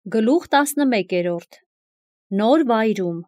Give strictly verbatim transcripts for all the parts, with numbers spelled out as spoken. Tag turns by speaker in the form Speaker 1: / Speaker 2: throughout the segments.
Speaker 1: Գլուխ տասնմեկերորդ Նոր վայրում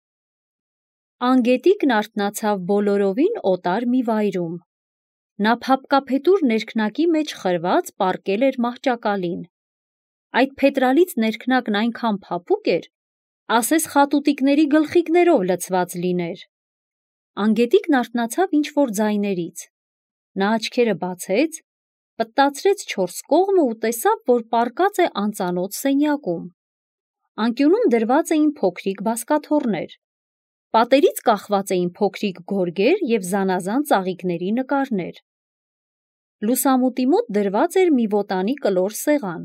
Speaker 1: Անգետիկն արթնացավ բոլորովին օտար մի վայրում։ Նա փափկափետուր ներքնակի մեջ խրված պառկել էր մահճակալին։ Այդ փետրալից ներքնակն այնքան փափուկ էր, ասես խատուտիկների գլխիկներով լցված լիներ։ Անգետիկն արթնացավ ինչ-որ ձայներից։ Նա աչքերը բացեց, պտտացրեց չորս կողմը ու տեսավ, որ պառկած է անծանոթ սենյակում։ Անկյունում դրված էին փոքրիկ բազկաթոռներ։ Պատերից կախված էին փոքրիկ գորգեր և զանազան ծաղիկների նկարներ։ Լուսամուտի մոտ դրված էր մի ոտանի կլոր սեղան։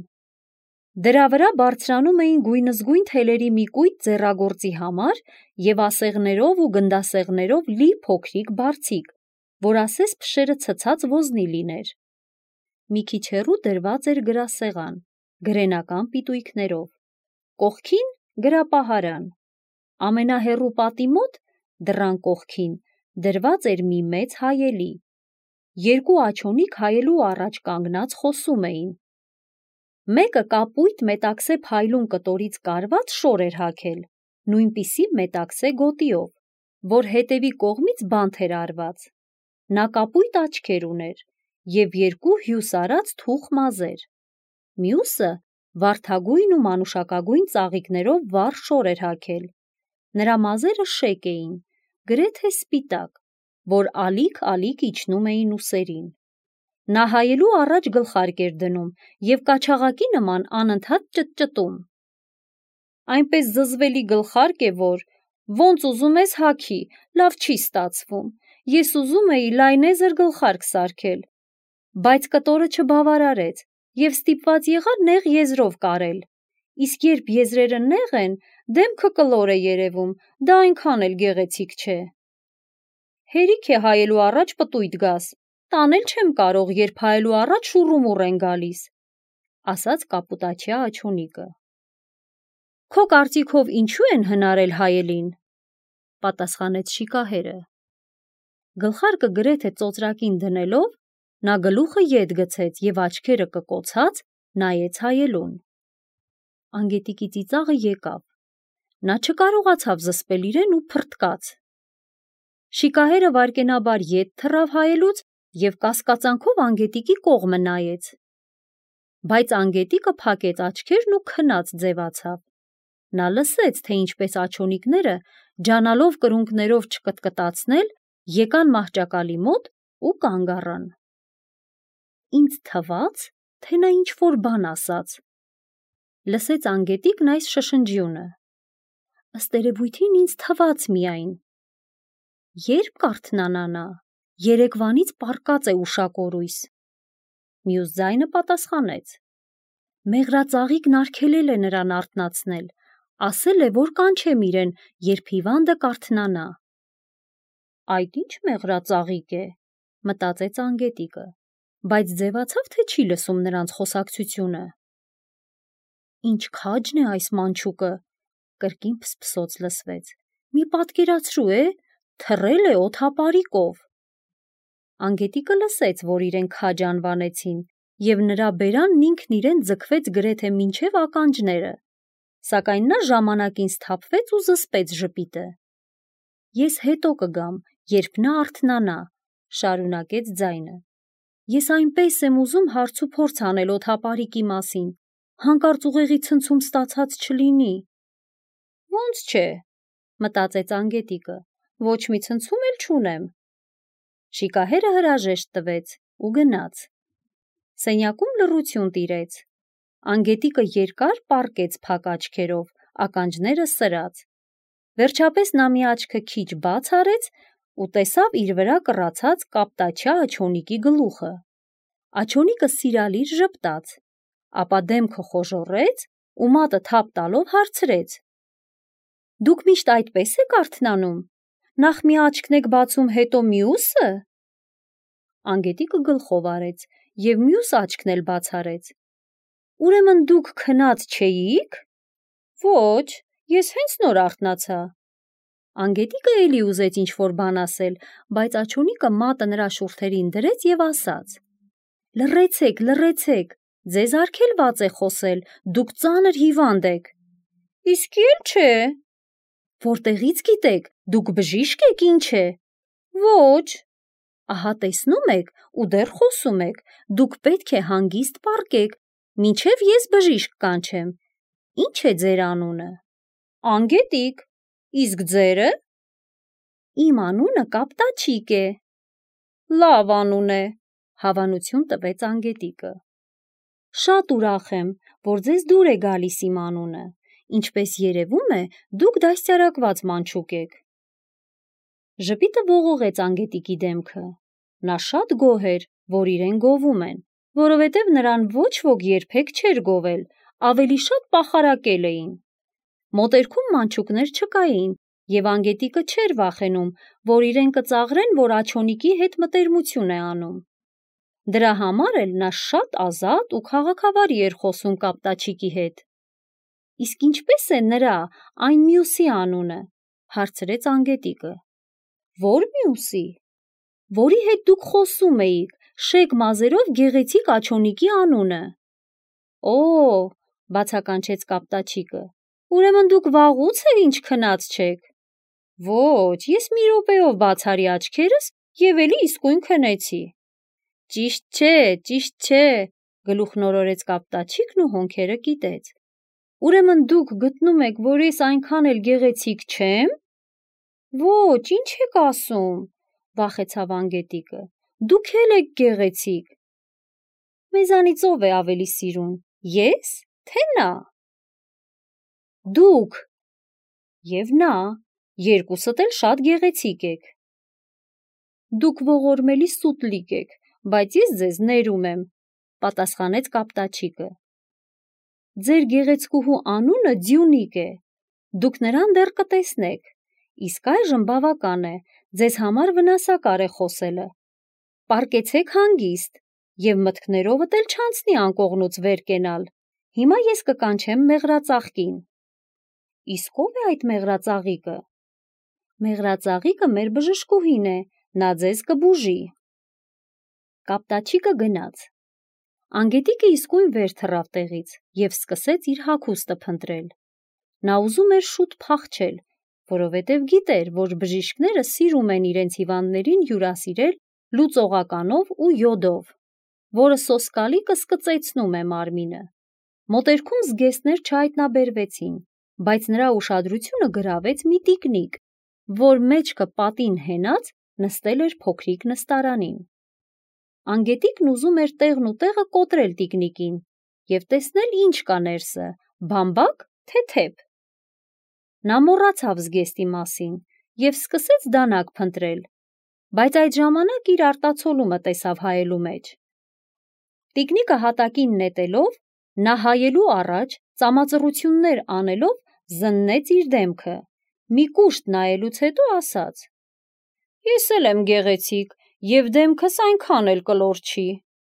Speaker 1: Դրա վրա բարձրանում էին գույնզգույն թելերի մի կույտ ձեռագործի համար և ասեղներով ու գնդասեղներով լի փոքրիկ բարձիկ, որ ասես փշերը ցցած ոզնի լիներ։ Մի քիչ հեռու դրված էր գրասեղան, գրենական պիտույքներով, կողքին գրապահարան։ Ամենահեռու պատի մոտ, դռան կողքին, դրված էր մի մեծ հայելի։ Երկու աջոնիկ հայելու առաջ կանգնած խոսում էին։ Մեկը կապույտ մետաքսե փայլուն կտորից կարված շոր էր հագել, նույնպիսի մետաքսե գոտիով, որ հետևի կողմից բանտ էր արված։ Նա կապույտ աչքեր ուներ և երկու հյուսարած թուխ մազեր։ Մյուսը վարդագույն ու մանուշակագույն ծաղիկներով վառ շոր էր հագել։ Նրա մազերը շեկ էին, գրեթե սպիտակ, որ ալիք-ալիք իջնում էին ուսերին։ Նա հայելու առաջ գլխարկ էր դնում և կաչաղակի նման անընդհատ ճտճտում։ Այնպես զզվելի գլխարկ է, որ ոնց ուզում ես հագի, լավ չի ստացվում։ Ես ուզում էի լայնեզր գլխարկ սարքել, բայց կտորը չբավարարեց և ստիպված եղա նեղ եզրով կարել, իսկ երբ եզրերը նեղ են, դեմքը կլոր է երևում, դա այնքան էլ գեղեցիկ չէ։ Հերիք է հայելու առաջ պտույտ գաս, տանել չեմ կարող, երբ հայելու առաջ շուռումուռ են գալիս, ասաց կապուտաչյա աջոնիկը։ Քո կարծիքով ինչու են հնարել հայելին, պատասխանեց շիկահերը։ Գլխարկը գրեթե ծոծրակին դնելով, նա գլուխը ետ գցեց և աչքերը կկոցած նայեց հայելուն։ Անգետիկի ծիծաղը եկավ։ Նա չկարողացավ զսպել իրեն ու փռթկաց։ Շիկահերը վայրկենաբար ետ թռավ հայելուց և կասկածանքով անգետիկի կողմը նայեց։ Բայց անգետիկը փակեց աչքերն ու քնած ձևացավ։ Նա լսեց, թե ինչպես աջոնիկները, ջանալով կրունկներով չկտկտացնել, եկան մահճակալի մոտ ու կանգ առան։ Ինձ թվաց, թե նա ինչ-որ բան ասաց, լսեց անգետիկն այս շշնջյունը։ Ըստ երևույթին ինձ թվաց միայն։ Ե՞րբ կարթնանա նա, երեկվանից պառկած է ուշակորույս։ Մյուս ձայնը պատասխանեց. Մեղրածաղիկն արգելել է նրան արթնացնել, ասել է, որ կանչեմ իրեն, երբ հիվանդը կարթնանա։ Այդ ի՞նչ մեղրածաղիկ է, մտածեց անգետիկը, բայց ձևացավ, թե չի լսում նրանց խոսակցությունը։ Ինչ քաջն է այս մանչուկը, կրկին փսփսոց լսվեց, մի պատկերացրու է, թռել է օդապարիկով։ Անգետիկը լսեց, որ իրեն քաջ անվանեցին, և նրա բերանն ինքն իրեն ձգվեց գրեթե մինչև ականջները, սակայն նա ժամանակին սթափվեց ու զսպեց ժպիտը։ Ես հետո կգամ, երբ նա արթնանա, շարունակեց ձայնը։ Ես այնպես եմ ուզում հարց ու փորձ անել օդապարիկի մասին, հանկարծ ուղեղի ցնցում ստացած չլինի։ Ոնց չէ, մտածեց անգետիկը, ոչ մի ցնցում էլ չունեմ։ Շիկահերը հրաժեշտ տվեց ու գնաց։ Սենյակում լռություն տիրեց։ Անգետիկը երկար պառկեց փակ աչքերով, ականջները սրած։ Վերջապես նա մի աչքը քիչ բաց արեց ու տեսավ իր վրա կռացած կապտաչյա աջոնիկի գլուխը։ Աջոնիկը սիրալիր ժպտաց, ապա դեմքը խոժոռեց ու մատը թափ տալով հարցրեց. Դուք միշտ այդպես եք արթնանում, նախ մի աչքն եք բացում, հետո մյուսը։ Անգետիկը գլխով արեց և մյուս աչքն էլ բաց արեց։ Ուրեմն դուք քնած չէի՞ք։ Ոչ, ես հենց նոր արթնացա։ Անգետիկը էլի ուզեց ինչ-որ բան ասել, բայց աջոնիկը մատը նրա շուրթերին դրեց և ասաց. Լռեցեք, լռեցեք, ձեզ արգելված է խոսել, դուք ծանր հիվանդ եք։ Իսկ էլ չէ։ Որտեղից գիտեք, դուք բժիշկ եք, ինչ է։ Ոչ։ Ահա տեսնում եք, ու դեռ խոսում եք, դուք պետք է հանգիստ պառկեք, մինչև ես բժիշկ կանչեմ։ Ինչ է ձեր անունը։ Անգետիկ։ Իսկ ձերը։ Իմ անունը Կապտաչիկ է։ Լավ անուն է, հավանություն տվեց Անգետիկը։ Շատ ուրախ եմ, որ ձեզ դուր է գալիս իմ անունը, ինչպես երևում է, դուք դաստիարակված մանչուկ եք։ Ժպիտը ողողեց Անգետիկի դեմքը։ Նա շատ գոհ էր, որ իրեն գովում են, որովհետև նրան ոչ ոք երբեք չէր գովել, ավելի շատ պախարակել էին։ Մոտերքում մանչուկներ չկային, և Անգետիկը չէր վախենում, որ իրեն կծաղրեն, որ աջոնիկի հետ մտերմություն է անում։ Դրա համար էլ նա շատ ազատ ու քաղաքավարի էր խոսում Կապտաչիկի հետ։ Իսկ ինչպե՞ս է նրա, այն մյուսի անունը, հարցրեց Անգետիկը։ Ո՞ր մյուսի։ Որի հետ դուք խոսում էիք, շեկ մազերով գեղեցիկ աջոնիկի անունը։ Օ, բացականչեց Կապտաչիկը, ուրեմն դուք վաղուց էլ ինչ քնած չեք։ Ոչ, ես մի րոպեով բացարի աչքերս և էլի իսկույն քնեցի։ Ճիշտ չէ, ճիշտ չէ, գլուխնորորեց Կապտաչիկն ու հոնքերը կիտեց։ Ուրեմն դուք գտնում եք, որ ես այնքան էլ գեղեցիկ չեմ։ Ոչ, ինչ եք ասում, վախեցավ Անգետիկը, դուք էլ եք գեղեցիկ։ Մեզանից ով է ավելի սիրուն, ես, թե նա։ Դուք։ Եվ նա, երկուսդ էլ շատ գեղեցիկ եք։ Դուք ողորմելի սուտլիկ եք, բայց ես ձեզ ներում եմ, պատասխանեց Կապտաչիկը։ Ձեր գեղեցկուհու անունը Ձյունիկ է, դուք նրան դեռ կտեսնեք, իսկ այժմ բավական է, ձեզ համար վնասակար է խոսելը։ Պառկեցեք հանգիստ, և մտքներովդ էլ չանցնի անկողնուց վեր կենալ, հիմա ես կկանչեմ մեղրածաղկին։ Իսկ ո՞վ է այդ մեղրածաղիկը։ Մեղրածաղիկը մեր բժշկուհին է, նա ձեզ կբուժի։ Կապտաչիկը գնաց։ Անգետիկը իսկույն վեր թռավ տեղից և սկսեց իր հագուստը փնտրել։ Նա ուզում էր շուտ փախչել, որովհետև գիտեր, որ բժիշկները սիրում են իրենց հիվանդներին հյուրասիրել լուծողականով ու յոդով, որը սոսկալի կսկծեցնում է մարմինը։ Մոտերքում զգեստներ չհայտնաբերվեցին, բայց նրա ուշադրությունը գրավեց մի տիկնիկ, որ մեջքը պատին հենած նստել էր փոքրիկ նստարանին։ Անգետիկն ուզում էր տեղն ու տեղը կոտրել տիկնիկին և տեսնել ինչ կա ներսը, բամբակ, թե թեփ։ Նա մոռացավ զգեստի մասին և սկսեց դանակ փնտրել, բայց այդ ժամանակ իր արտացոլումը տեսավ հայելու մեջ։ Տիկնիկը հատակին նետելով, նա հայելու առաջ ծամածռություններ անելով զննեց իր դեմքը, մի կուշտ նայելուց հետո ասաց. Ես էլ եմ գեղեցիկ, և դեմքս այնքան էլ կլոր չի։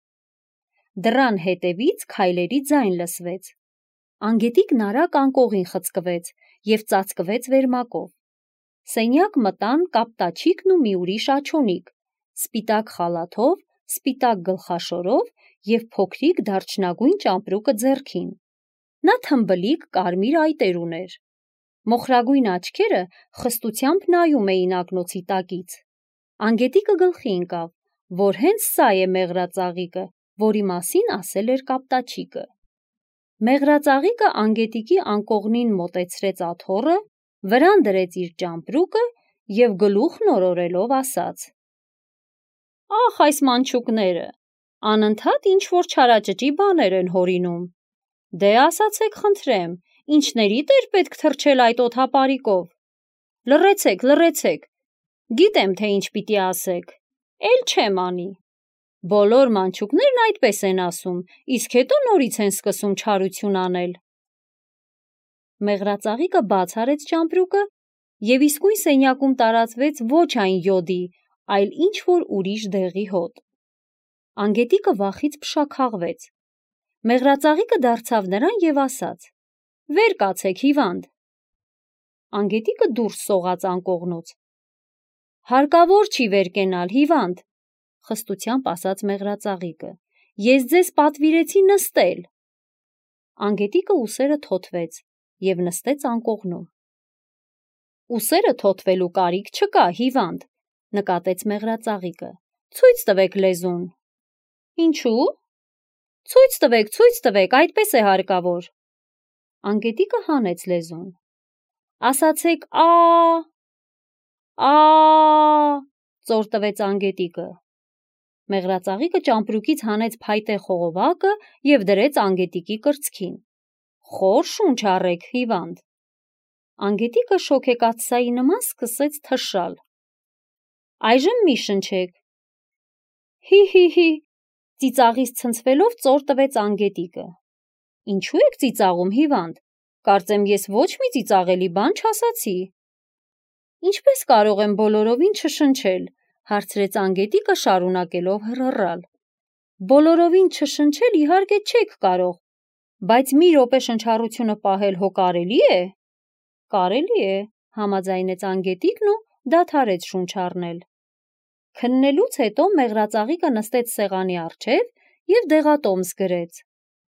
Speaker 1: Դռան հետևից քայլերի ձայն լսվեց։ Անգետիկն արագ անկողին խցկվեց և ծածկվեց վերմակով։ Սենյակ մտան Կապտաչիկն ու մի ուրիշ աջոնիկ, սպիտակ խալաթով, սպիտակ գլխաշորով և փոքրիկ դարչնագույն ճամպրուկը ձեռքին։ Նա թմբլիկ կարմիր այտեր ուներ։ Մոխրագույն աչքերը խստությամբ նայում էին ակնոցի տակից։ Անգետիկը գլխի ընկավ, որ հենց սա է մեղրածաղիկը, որի մասին ասել էր Կապտաչիկը։ Մեղրածաղիկը Անգետիկի անկողնին մոտեցրեց աթոռը, վրան դրեց իր ճամպրուկը և գլուխն օրորելով ասաց. Ախ, այս մանչուկները, անընդհատ ինչ-որ չարաճճի բաներ են հորինում։ Դե ասացեք խնդրեմ, ինչների՞դ էր պետք թռչել այդ օդապարիկով։ Լռեցեք, լռեցեք, գիտեմ, թե ինչ պիտի ասեք, էլ չեմ անի։ Բոլոր մանչուկներն այդպես են ասում, իսկ հետո նորից են սկսում չարություն անել։ Մեղրածաղիկը բաց արեց ճամպրուկը և իսկույն սենյակում տարածվեց ոչ այն յոդի, այլ ինչ-որ ուրիշ դեղի հոտ։ Անգետիկը վախից փշաքաղվեց։ Մեղրածաղիկը դարձավ նրան և ասաց. Վեր կացեք, հիվանդ։ Անգետիկը դուրս սողաց անկողնուց։ Հարկավոր չի վեր կենալ, հիվանդ, խստությամբ ասաց մեղրածաղիկը Ես ձեզ պատվիրեցի նստել։ Անգետիկը ուսերը թոթվեց և նստեց անկողնում։ Ուսերը թոթվելու կարիք չկա, հիվանդ, նկատեց մեղրածաղիկը։ Ցույց տվեք լեզուն։ Ինչու՞։ Ցույց տվեք, ցույց տվեք, այդպես է հարկավոր։ Անգետիկը հանեց լեզուն։ Ասացեք ա, ա, ծոր տվեց անգետիկը։ Մեղրածաղիկը ճամպրուկից հանեց փայտե խողովակը և դրեց անգետիկի կրծքին։ Խոր շունչ առեք, հիվանդ։ Անգետիկը շոգեկաթսայի նման սկսեց թշալ։ Այժմ մի շնչեք։ Հի հի հի, ծիծաղից ցնցվելով ծոր տվեց անգետիկը։ Ինչու եք ծիծաղում, հիվանդ։ Կարծեմ ես ոչ մի ծիծաղելի բան չասացի։ Ինչպես կարող եմ բոլորովին չշնչել, հարցրեց անգետիկը շարունակելով հռհռալ։ Բոլորովին չշնչել իհարկե չեք կարող, բայց մի րոպե շնչառությունը պահել հո կարելի է։ Կարելի է, համաձայնեց անգետիկն ու դադարեց շունչ առնել։ Քննելուց հետո մեղրածաղիկը նստեց սեղանի առջև և դեղատոմս գրեց։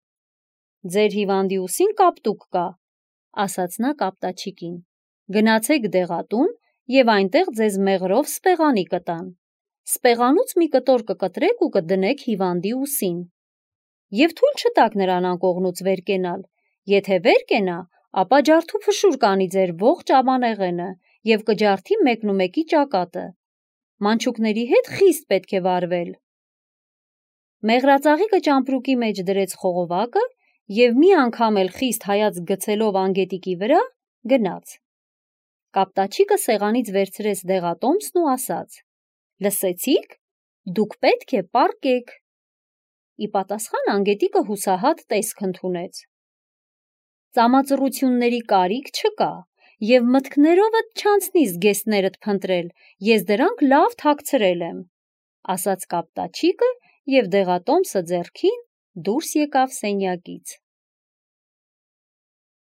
Speaker 1: Ձեր հիվանդի ուսին կապտուկ կա, ասաց նա կապտաչիկին։ Գնացեք դեղատուն և այնտեղ ձեզ մեղրով սպեղանի կտան։ Սպեղանուց մի կտոր կկտրեք ու կդնեք հիվանդի ուսին։ Եվ թույլ չտաք նրան անկողնուց վեր կենալ։ Եթե վեր կենա, ապա ջարդու փշուր կանի ձեր ողջ ամանեղենը և կջարդի մեկնումեկի ճակատը։ Մանչուկների հետ խիստ պետք է վարվել։ Մեղրածաղիկը ճամպրուկի մեջ դրեց խողովակը և մի անգամ էլ խիստ հայացք գցելով անգետիկի վրա, գնաց։ Կապտաչիկը սեղանից վերցրեց դեղատոմսն ու ասաց. Լսեցի՞ք, դուք պետք է պառկեք։ Ի պատասխան անգետիկը հուսահատ տեսք ընդունեց։ Ծամածռությունների կարիք չկա, և մտքներովդ չանցնի զգեստներդ փնտրել, ես դրանք լավ թաքցրել եմ, ասաց կապտաչիկը և դեղատոմսը ձեռքին դուրս եկավ սենյակից։